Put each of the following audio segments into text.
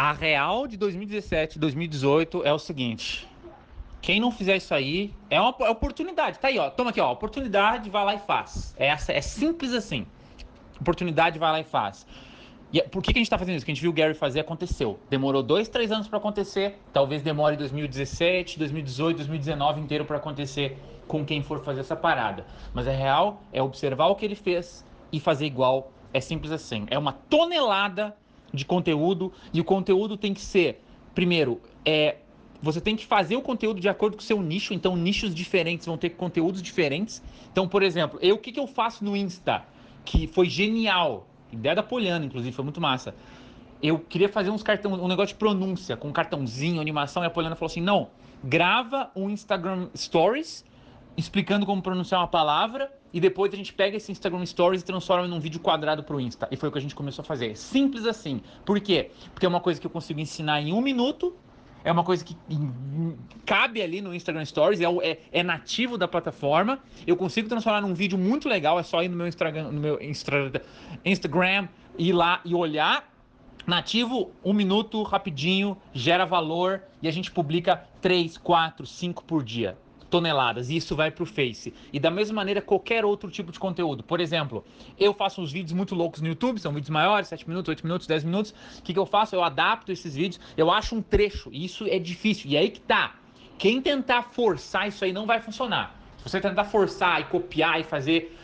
A real de 2017, 2018 é o seguinte: quem não fizer isso aí é uma oportunidade. Tá aí, ó. Toma aqui, ó. Oportunidade, vai lá e faz. É simples assim. Oportunidade, vai lá e faz. E por que a gente tá fazendo isso? Que a gente viu o Gary fazer, aconteceu. Demorou 2, 3 anos pra acontecer. Talvez demore 2017, 2018, 2019 inteiro pra acontecer com quem for fazer essa parada. Mas a real é observar o que ele fez e fazer igual. É simples assim. É uma tonelada de conteúdo e o conteúdo tem que ser, primeiro, você tem que fazer o conteúdo de acordo com o seu nicho, então nichos diferentes vão ter conteúdos diferentes. Então, por exemplo, o que eu faço no Insta, que foi genial, ideia da Poliana, inclusive, foi muito massa. Eu queria fazer um negócio de pronúncia, com um cartãozinho, animação, e a Poliana falou assim, não, grava um Instagram Stories, explicando como pronunciar uma palavra, e depois a gente pega esse Instagram Stories e transforma num vídeo quadrado pro Insta. E foi o que a gente começou a fazer. Simples assim. Por quê? Porque é uma coisa que eu consigo ensinar em 1 minuto, é uma coisa que cabe ali no Instagram Stories, é nativo da plataforma. Eu consigo transformar num vídeo muito legal, é só ir no meu Instagram, ir lá e olhar. Nativo, 1 minuto, rapidinho, gera valor e a gente publica 3, 4, 5 por dia. Toneladas, e isso vai pro Face. E da mesma maneira, qualquer outro tipo de conteúdo. Por exemplo, eu faço uns vídeos muito loucos no YouTube, são vídeos maiores, 7 minutos, 8 minutos, 10 minutos. O que eu faço? Eu adapto esses vídeos, eu acho um trecho, e isso é difícil. E aí que tá. Quem tentar forçar isso aí não vai funcionar. Se você tentar forçar e copiar e fazer.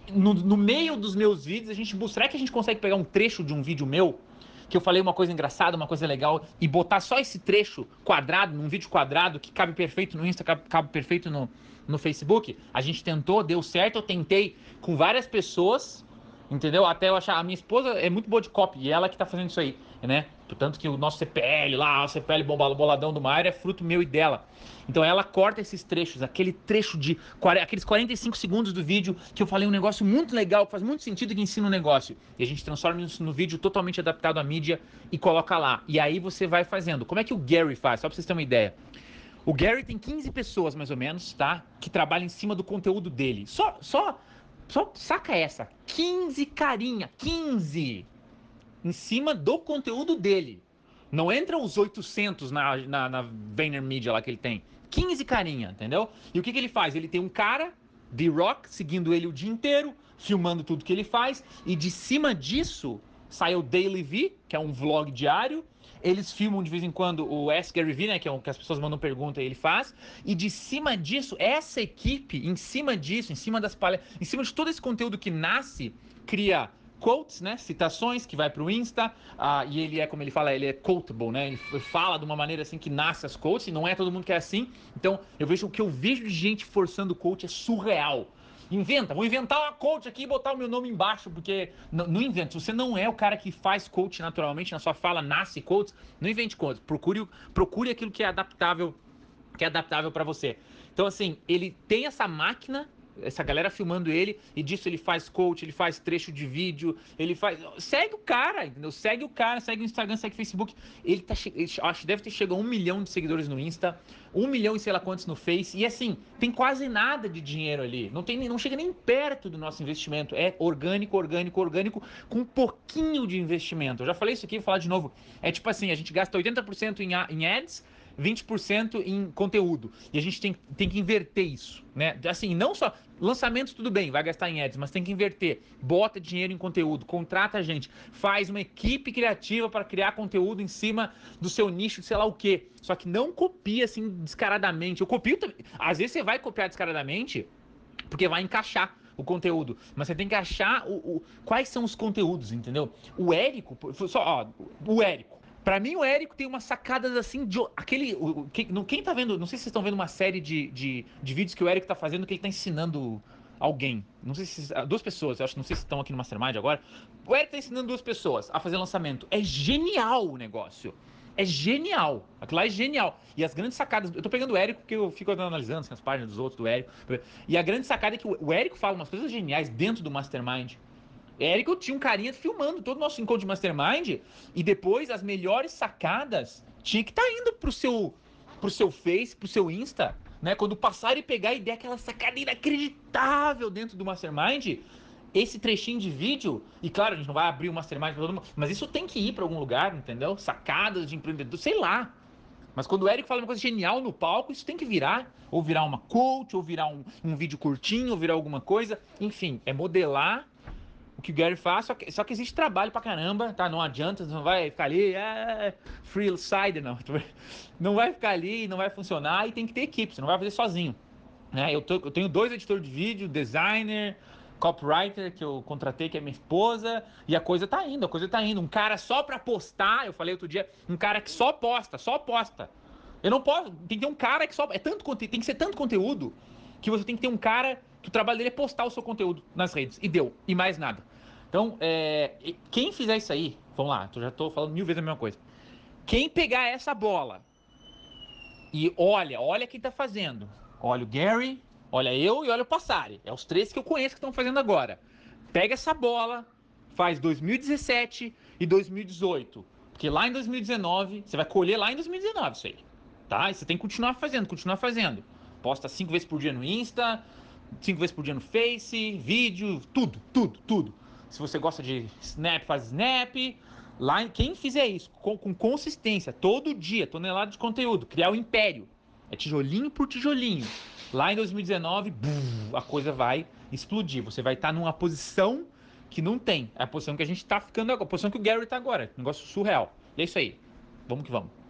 No meio dos meus vídeos, a gente busca. Será que a gente consegue pegar um trecho de um vídeo meu? Que eu falei uma coisa engraçada, uma coisa legal, e botar só esse trecho quadrado, num vídeo quadrado, que cabe perfeito no Insta, cabe perfeito no Facebook. A gente tentou, deu certo, eu tentei com várias pessoas, entendeu? Até eu achar, a minha esposa é muito boa de copy, e ela que tá fazendo isso aí, né? Portanto que o nosso CPL lá, o CPL boladão do Mário é fruto meu e dela. Então ela corta esses trechos, aquele trecho de aqueles 45 segundos do vídeo que eu falei um negócio muito legal, que faz muito sentido e que ensina um negócio. E a gente transforma isso no vídeo totalmente adaptado à mídia e coloca lá. E aí você vai fazendo. Como é que o Gary faz? Só pra vocês terem uma ideia. O Gary tem 15 pessoas, mais ou menos, tá? Que trabalham em cima do conteúdo dele. Só saca essa. 15 carinha. 15! Em cima do conteúdo dele. Não entra os 800 na VaynerMedia lá que ele tem. 15 carinha, entendeu? E o que ele faz? Ele tem um cara, D-Rock, seguindo ele o dia inteiro, filmando tudo que ele faz, e de cima disso sai o Daily V, que é um vlog diário. Eles filmam de vez em quando o Ask Gary V, né, que é o que as pessoas mandam pergunta e ele faz. E de cima disso, essa equipe, em cima disso, em cima das palestras, em cima de todo esse conteúdo que nasce, cria quotes, né, citações, que vai pro Insta, e ele é, como ele fala, ele é quotable, né, ele fala de uma maneira assim que nasce as quotes, e não é todo mundo que é assim. Então, eu vejo o que eu vejo de gente forçando quote é surreal. Vou inventar uma coach aqui e botar o meu nome embaixo, porque não inventa. Se você não é o cara que faz coach naturalmente, na sua fala nasce coach, não invente coach. Procure aquilo que é adaptável para você. Então, assim, ele tem essa máquina, essa galera filmando ele, e disso ele faz coach, ele faz trecho de vídeo, ele faz. Segue o cara, entendeu? Segue o cara, segue o Instagram, segue o Facebook. Ele acho que deve ter chegado a 1 milhão de seguidores no Insta, 1 milhão e sei lá quantos no Face, e assim, tem quase nada de dinheiro ali. Não chega nem perto do nosso investimento. É orgânico, orgânico, orgânico, com um pouquinho de investimento. Eu já falei isso aqui, vou falar de novo. É tipo assim, a gente gasta 80% em ads, 20% em conteúdo. E a gente tem que inverter isso, né? Assim, não só lançamentos, tudo bem, vai gastar em ads, mas tem que inverter. Bota dinheiro em conteúdo, contrata a gente, faz uma equipe criativa para criar conteúdo em cima do seu nicho, sei lá o quê. Só que não copia assim descaradamente. Eu copio também. Às vezes você vai copiar descaradamente porque vai encaixar o conteúdo, mas você tem que achar quais são os conteúdos, entendeu? O Érico, o Érico. Pra mim, o Érico tem umas sacadas assim de. Quem tá vendo. Não sei se vocês estão vendo uma série de vídeos que o Érico tá fazendo que ele tá ensinando alguém. Não sei se. Duas pessoas, eu acho, não sei se estão aqui no Mastermind agora. O Érico tá ensinando 2 pessoas a fazer lançamento. É genial o negócio. É genial. Aquilo lá é genial. E as grandes sacadas. Eu tô pegando o Érico porque eu fico analisando assim, as páginas dos outros do Érico. E a grande sacada é que o Érico fala umas coisas geniais dentro do Mastermind. Érico tinha um carinha filmando todo o nosso encontro de Mastermind e depois as melhores sacadas tinha que estar indo pro seu Face, pro seu Insta, né? Quando passar e pegar e der aquela sacada inacreditável dentro do Mastermind, esse trechinho de vídeo, e claro, a gente não vai abrir o Mastermind pra todo mundo, mas isso tem que ir pra algum lugar, entendeu? Sacadas de empreendedor, sei lá. Mas quando o Eric fala uma coisa genial no palco, isso tem que virar. Ou virar uma coach, ou virar um vídeo curtinho, ou virar alguma coisa. Enfim, é modelar o que o Gary faz, só que existe trabalho pra caramba, tá? Não adianta, você não vai ficar ali, freestyle, não. Não vai ficar ali, não vai funcionar, e tem que ter equipe, você não vai fazer sozinho. Né? Eu tenho 2 editores de vídeo, designer, copywriter que eu contratei, que é minha esposa, e a coisa tá indo, a coisa tá indo. Um cara só pra postar, eu falei outro dia, um cara que só posta, só posta. Eu não posso, tem que ter um cara que só. É tanto conteúdo, tem que ser tanto conteúdo que você tem que ter um cara que o trabalho dele é postar o seu conteúdo nas redes. E deu, e mais nada. Então, quem fizer isso aí, vamos lá, eu já tô falando 1000 vezes a mesma coisa. Quem pegar essa bola e olha quem tá fazendo. Olha o Gary, olha eu e olha o Passari. É os 3 que eu conheço que estão fazendo agora. Pega essa bola, faz 2017 e 2018. Porque lá em 2019, você vai colher lá em 2019 isso aí. Tá? E você tem que continuar fazendo, continuar fazendo. Posta 5 vezes por dia no Insta, 5 vezes por dia no Face, vídeo, tudo, tudo, tudo. Se você gosta de Snap, faz Snap. Lá, quem fizer isso com consistência, todo dia, tonelada de conteúdo, criar o império. É tijolinho por tijolinho. Lá em 2019, a coisa vai explodir. Você vai estar numa posição que não tem. É a posição que a gente está ficando agora. A posição que o Gary está agora. Negócio surreal. E é isso aí. Vamos que vamos.